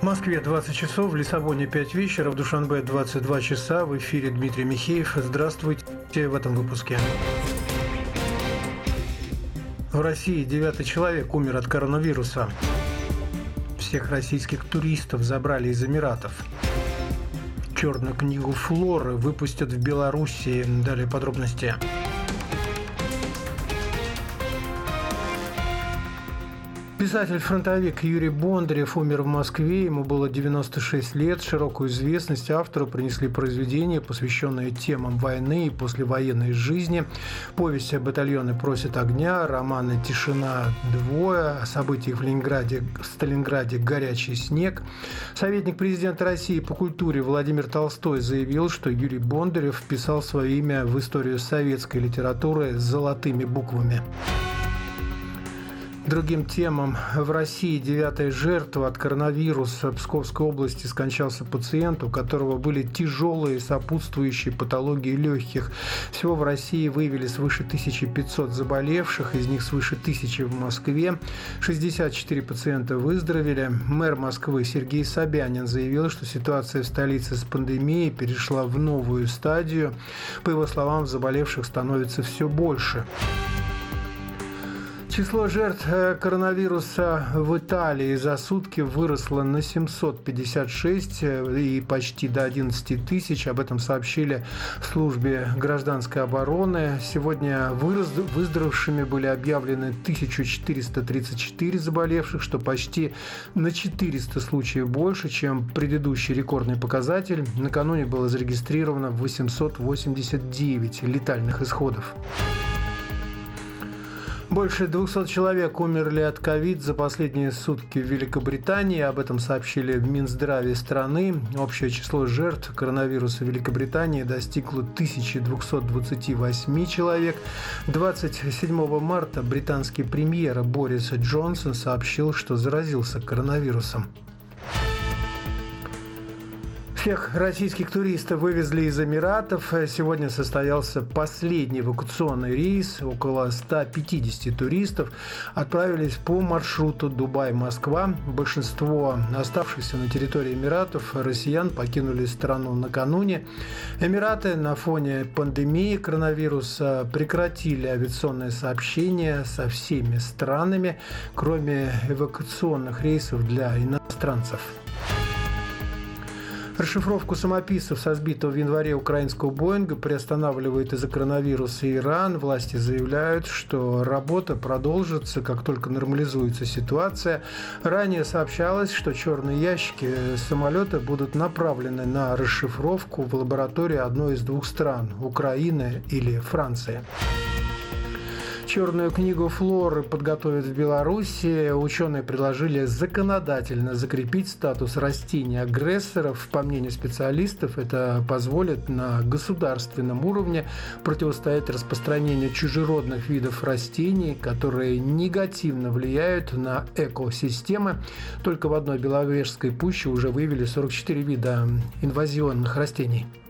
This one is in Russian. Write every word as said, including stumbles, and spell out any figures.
В Москве двадцать часов, в Лиссабоне пять вечера, в Душанбе двадцать два часа. В эфире Дмитрий Михеев. Здравствуйте в этом выпуске. В России девятый человек умер от коронавируса. Всех российских туристов забрали из Эмиратов. Черную книгу флоры выпустят в Белоруссии. Далее подробности. Писатель-фронтовик Юрий Бондарев умер в Москве, ему было девяносто шесть лет. Широкую известность автору принесли произведения, посвященные темам войны и послевоенной жизни. Повесть «Батальоны просят огня», романы «Тишина двое», о событиях в Ленинграде, в Сталинграде «Горячий снег». Советник президента России по культуре Владимир Толстой заявил, что Юрий Бондарев вписал свое имя в историю советской литературы с золотыми буквами. Другим темам. В России девятая жертва от коронавируса. В Псковской области скончался пациент, у которого были тяжелые сопутствующие патологии легких. Всего в России выявили свыше тысячи пятисот заболевших, из них свыше тысячи в Москве. шестьдесят четыре пациента выздоровели. Мэр Москвы Сергей Собянин заявил, что ситуация в столице с пандемией перешла в новую стадию. По его словам, заболевших становится все больше. Число жертв коронавируса в Италии за сутки выросло на семьсот пятьдесят шесть и почти до одиннадцати тысяч. Об этом сообщили в службе гражданской обороны. Сегодня выздоровевшими были объявлены тысяча четыреста тридцать четыре заболевших, что почти на четыреста случаев больше, чем предыдущий рекордный показатель. Накануне было зарегистрировано восемьсот восемьдесят девять летальных исходов. Больше двухсот человек умерли от ковид за последние сутки в Великобритании. Об этом сообщили в Минздраве страны. Общее число жертв коронавируса в Великобритании достигло тысяча двести двадцать восемь человек. двадцать седьмого марта британский премьер Борис Джонсон сообщил, что заразился коронавирусом. Всех российских туристов вывезли из Эмиратов. Сегодня состоялся последний эвакуационный рейс. Около ста пятидесяти туристов отправились по маршруту Дубай-Москва. Большинство оставшихся на территории Эмиратов россиян покинули страну накануне. Эмираты на фоне пандемии коронавируса прекратили авиационные сообщения со всеми странами, кроме эвакуационных рейсов для иностранцев. Расшифровку самописцев со сбитого в январе украинского Боинга приостанавливает из-за коронавируса Иран. Власти заявляют, что работа продолжится, как только нормализуется ситуация. Ранее сообщалось, что черные ящики самолета будут направлены на расшифровку в лаборатории одной из двух стран – Украины или Франции. Черную книгу флоры подготовят в Беларуси. Ученые предложили законодательно закрепить статус растений-агрессоров. По мнению специалистов, это позволит на государственном уровне противостоять распространению чужеродных видов растений, которые негативно влияют на экосистемы. Только в одной Беловежской пуще уже выявили сорок четыре вида инвазионных растений.